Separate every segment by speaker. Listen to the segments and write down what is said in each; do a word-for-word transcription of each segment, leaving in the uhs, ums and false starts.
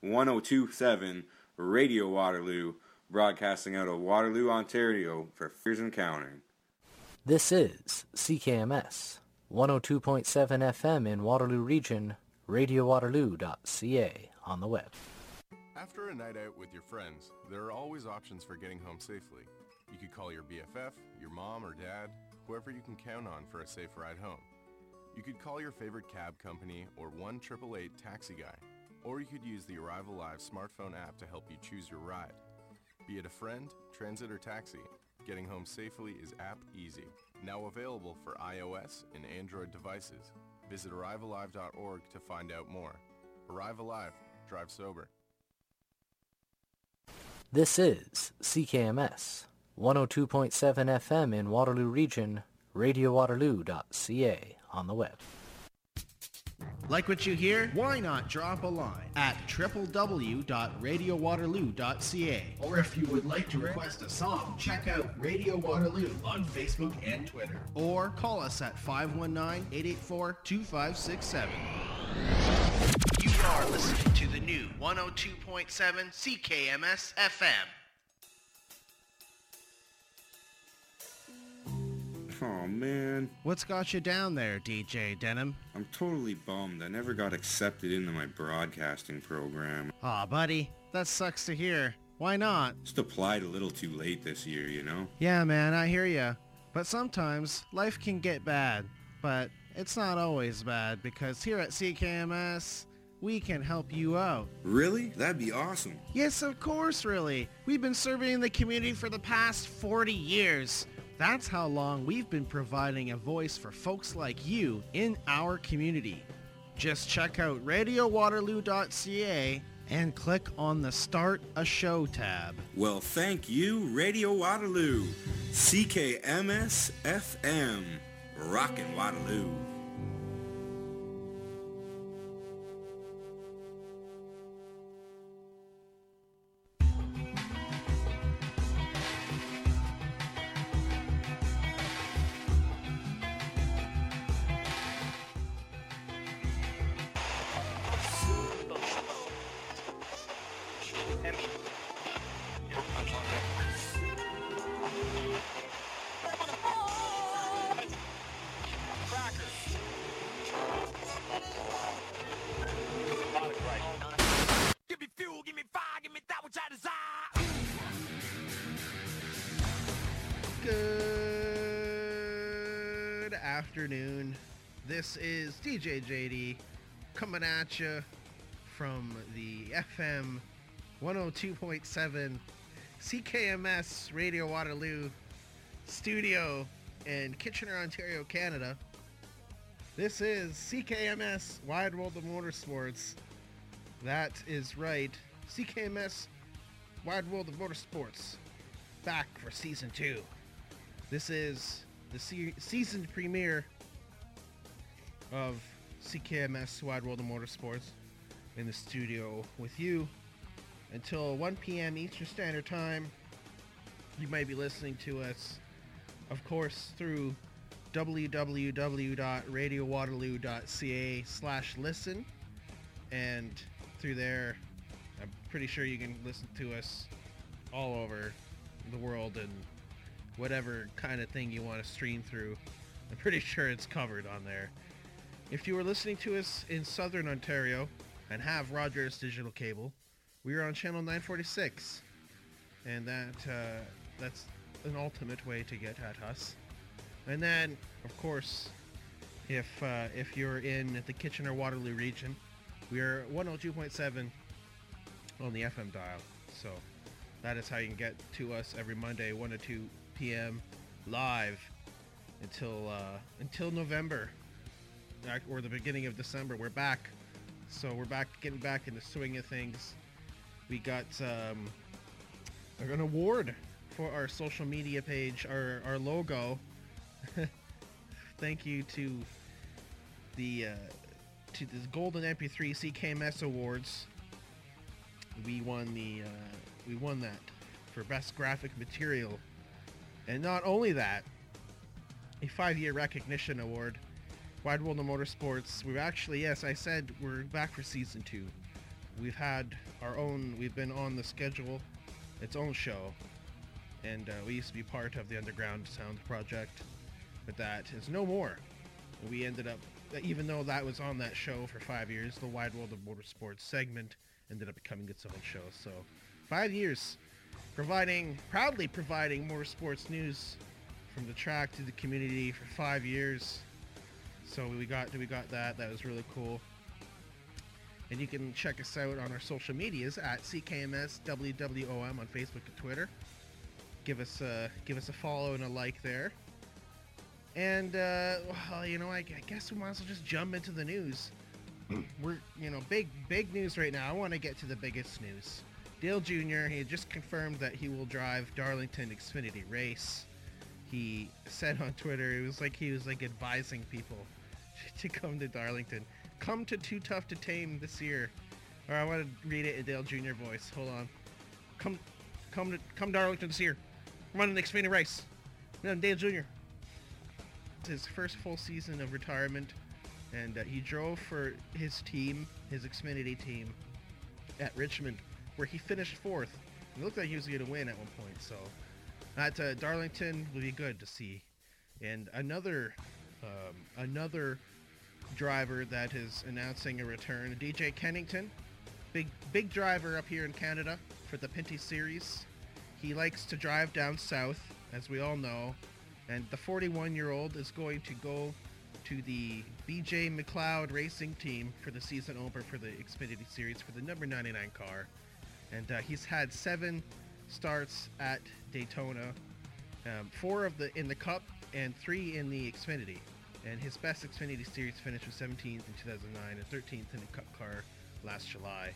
Speaker 1: one oh two point seven Radio Waterloo, broadcasting out of Waterloo, Ontario for years and counting.
Speaker 2: This is C K M S, one oh two point seven F M in Waterloo Region, radio waterloo dot c a on the web.
Speaker 3: After a night out with your friends, there are always options for getting home safely. You could call your B F F, your mom or dad, whoever you can count on for a safe ride home. You could call your favorite cab company or one eight eight eight taxi guy. Or you could use the Arrive Alive smartphone app to help you choose your ride. Be it a friend, transit, or taxi, getting home safely is app easy. Now available for iOS and Android devices. Visit arrive alive dot org to find out more. Arrive Alive. Drive sober.
Speaker 2: This is C K M S, one oh two point seven F M in Waterloo Region, radio waterloo dot c a on the web.
Speaker 4: Like what you hear? Why not drop a line at w w w dot radio waterloo dot c a? Or if you would like to request a song, check out Radio Waterloo on Facebook and Twitter. Or call us at five one nine, eight eight four, two five six seven. You are listening to the new one oh two point seven C K M S F M.
Speaker 1: Oh man.
Speaker 4: What's got you down there, D J Denim?
Speaker 1: I'm totally bummed. I never got accepted into my broadcasting program.
Speaker 4: Aw, buddy, that sucks to hear. Why not?
Speaker 1: Just applied a little too late this year, you know?
Speaker 4: Yeah, man, I hear ya. But sometimes life can get bad. But it's not always bad, because here at C K M S, we can help you out.
Speaker 1: Really? That'd be awesome.
Speaker 4: Yes, of course, really. We've been serving the community for the past forty years. That's how long we've been providing a voice for folks like you in our community. Just check out radio waterloo dot c a and click on the Start a Show tab.
Speaker 1: Well, thank you, Radio Waterloo. C K M S F M. Rockin' Waterloo.
Speaker 4: Good afternoon. This is D J J D coming at you from the F M one oh two point seven C K M S Radio Waterloo studio in Kitchener, Ontario, Canada. This is C K M S Wide World of Motorsports. That is right. C K M S Wide World of Motorsports. Back for season two. This is the se- season premiere of C K M S Wide World of Motorsports in the studio with you until one p.m. Eastern Standard Time. You might be listening to us, of course, through w w w dot radio waterloo dot c a slash listen, and through there, I'm pretty sure you can listen to us all over the world and whatever kind of thing you want to stream through. I'm pretty sure it's covered on there. If you are listening to us in Southern Ontario and have Rogers Digital Cable, we are on channel nine forty-six, and that uh, that's an ultimate way to get at us. And then, of course, if uh, if you're in the Kitchener-Waterloo region, we are one oh two point seven on the F M dial. So that is how you can get to us every Monday, one to two p.m. live until uh, until November or the beginning of December. We're back, so we're back getting back in the swing of things. We got um, an award for our social media page, our our logo. Thank you to the uh, to the Golden M P three C K M S Awards. We won the uh, we won that for best graphic material. And not only that, a five-year recognition award. Wide World of Motorsports. We're actually, yes, I said we're back for season two. we've had our own, we've been on the schedule, its own show, and uh, we used to be part of the Underground Sound Project, but that is no more. We ended up, even though that was on that show for five years, the Wide World of Motorsports segment ended up becoming its own show. So five years providing, proudly providing motorsports news from the track to the community for five years. So we got we got that. That was really cool. And you can check us out on our social medias at C K M S W W O M on Facebook and Twitter. Give us a, give us a follow and a like there. And, uh, well, you know, I, I guess we might as well just jump into the news. We're, you know, big, big news right now. I want to get to the biggest news. Dale Junior, he had just confirmed that he will drive Darlington Xfinity race. He said on Twitter, it was like he was, like, advising people to come to Darlington. Come to Too Tough to Tame this year. Or I want to read it in Dale Junior voice. Hold on. Come, come to, come to Darlington this year. Run an Xfinity race. I'm Dale Junior His first full season of retirement, and uh, he drove for his team, his Xfinity team, at Richmond, where he finished fourth. It looked like he was going to win at one point, so at uh, Darlington will be good to see. And another, um, another driver that is announcing a return, D J Kennington, big big driver up here in Canada for the Pinty Series. He likes to drive down south, as we all know. And the forty-one-year-old is going to go to the B J McLeod Racing Team for the season opener for the Xfinity Series for the number ninety-nine car. And uh, he's had seven starts at Daytona, um, four of the in the Cup and three in the Xfinity. And his best Xfinity Series finish was seventeenth in two thousand nine and thirteenth in the Cup car last July.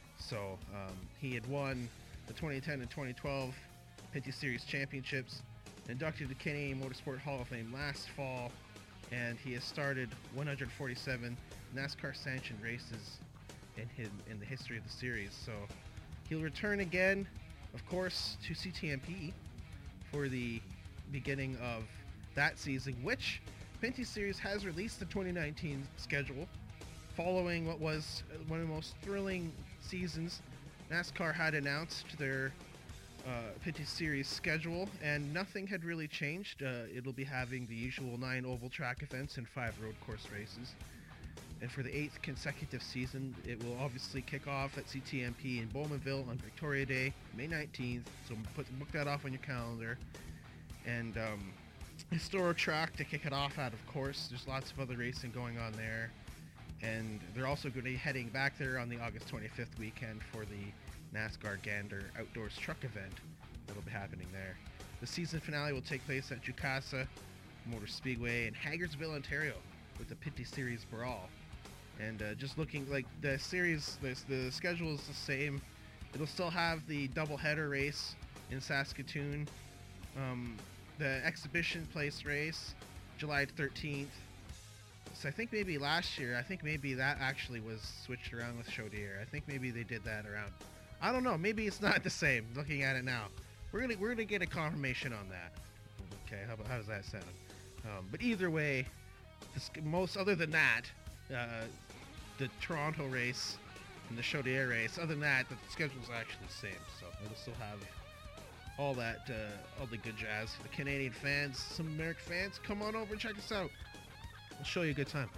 Speaker 4: So um, he had won the twenty ten and twenty twelve Pinty Series championships, inducted to the Canadian Motorsport Hall of Fame last fall, and he has started one hundred forty-seven NASCAR sanctioned races in his, in the history of the series. So he'll return again, of course, to C T M P for the beginning of that season, which Pinty Series has released the twenty nineteen schedule following what was one of the most thrilling seasons. NASCAR had announced their Uh, Pinty Series schedule, and nothing had really changed. Uh, it'll be having the usual nine oval track events and five road course races. And for the eighth consecutive season, it will obviously kick off at C T M P in Bowmanville on Victoria Day, May nineteenth. So put, book that off on your calendar. And um, historic track to kick it off at, of course. There's lots of other racing going on there. And they're also going to be heading back there on the August twenty-fifth weekend for the NASCAR Gander Outdoors Truck event that'll be happening there. The season finale will take place at Jukasa Motor Speedway in Hagersville, Ontario, with the Pinty Series Brawl. And uh, just looking like the series, the, the schedule is the same. It'll still have the doubleheader race in Saskatoon, um, the exhibition place race, July thirteenth. So I think maybe last year, I think maybe that actually was switched around with Chaudière. I think maybe they did that around. I don't know. Maybe it's not the same. Looking at it now, we're gonna we're gonna get a confirmation on that. Okay, how, how does that sound? Um, but either way, this, most other than that, uh, the Toronto race and the Chaudière race. Other than that, the schedule's actually the same. So it'll still have all that, uh, all the good jazz. The Canadian fans, some American fans, come on over and check us out. We'll show you a good time.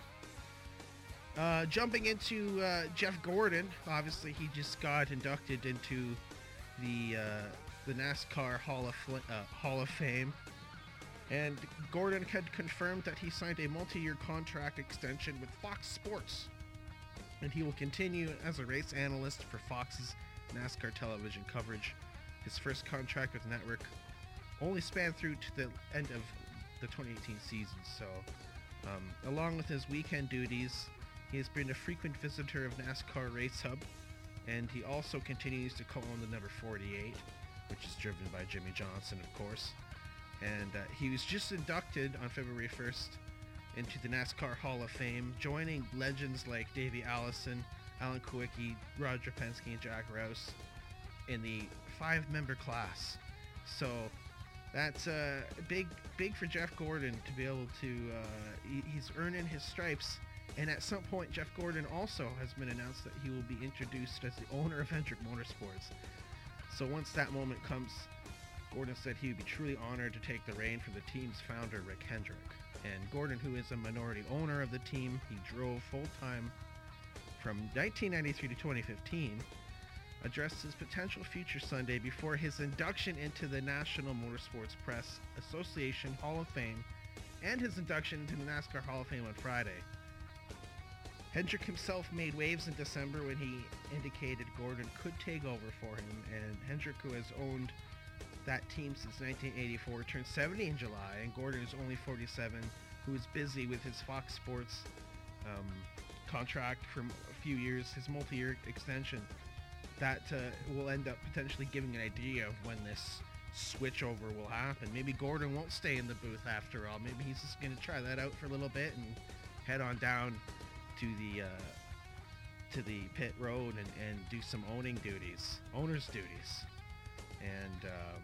Speaker 4: Uh, jumping into uh, Jeff Gordon, obviously he just got inducted into the uh, the NASCAR Hall of uh, Hall of Fame, and Gordon had confirmed that he signed a multi-year contract extension with Fox Sports, and he will continue as a race analyst for Fox's NASCAR television coverage. His first contract with the network only spanned through to the end of the twenty eighteen season, so um, along with his weekend duties, he has been a frequent visitor of NASCAR Race Hub, and he also continues to co-own the number forty-eight, which is driven by Jimmy Johnson, of course. And uh, he was just inducted on February first into the NASCAR Hall of Fame, joining legends like Davey Allison, Alan Kulwicki, Roger Penske, and Jack Rouse in the five-member class. So that's uh, big, big for Jeff Gordon to be able to. Uh, he, he's earning his stripes And at some point, Jeff Gordon also has been announced that he will be introduced as the owner of Hendrick Motorsports. So once that moment comes, Gordon said he would be truly honored to take the reign from the team's founder, Rick Hendrick. And Gordon, who is a minority owner of the team, he drove full-time from nineteen ninety-three to twenty fifteen, addressed his potential future Sunday before his induction into the National Motorsports Press Association Hall of Fame and his induction into the NASCAR Hall of Fame on Friday. Hendrick himself made waves in December when he indicated Gordon could take over for him, and Hendrick, who has owned that team since nineteen eighty-four, turned seventy in July, and Gordon is only forty-seven, who is busy with his Fox Sports um, contract for a few years, his multi-year extension. That uh, will end up potentially giving an idea of when this switch over will happen. Maybe Gordon won't stay in the booth after all. Maybe he's just going to try that out for a little bit and head on down to the uh, to the pit road and, and do some owning duties, owner's duties. And um,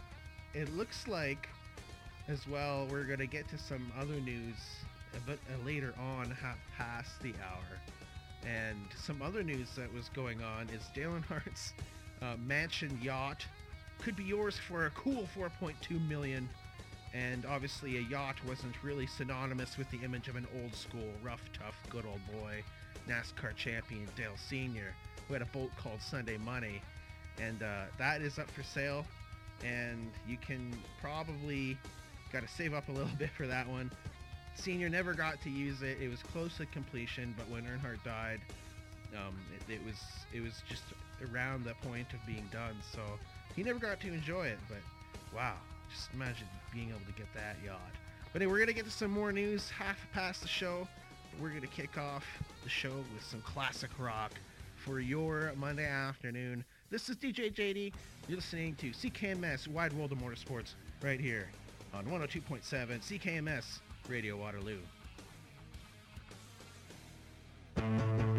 Speaker 4: it looks like, as well, we're going to get to some other news a bit uh, later on, half past the hour. And some other news that was going on is Dale Earnhardt's uh, mansion yacht could be yours for a cool four point two million dollars. And obviously a yacht wasn't really synonymous with the image of an old school, rough, tough, good old boy, NASCAR champion Dale Senior, who had a boat called Sunday Money. And uh, that is up for sale, and you can probably got to save up a little bit for that one. Senior never got to use it. It was close to completion, but when Earnhardt died, um, it, it was it was just around the point of being done. So he never got to enjoy it. But wow, just imagine being able to get that yacht. But anyway, we're gonna get to some more news half past the show. But we're gonna kick off the show with some classic rock for your Monday afternoon. This is D J J D. You're listening to C K M S Wide World of Motorsports right here on one oh two point seven C K M S Radio Waterloo.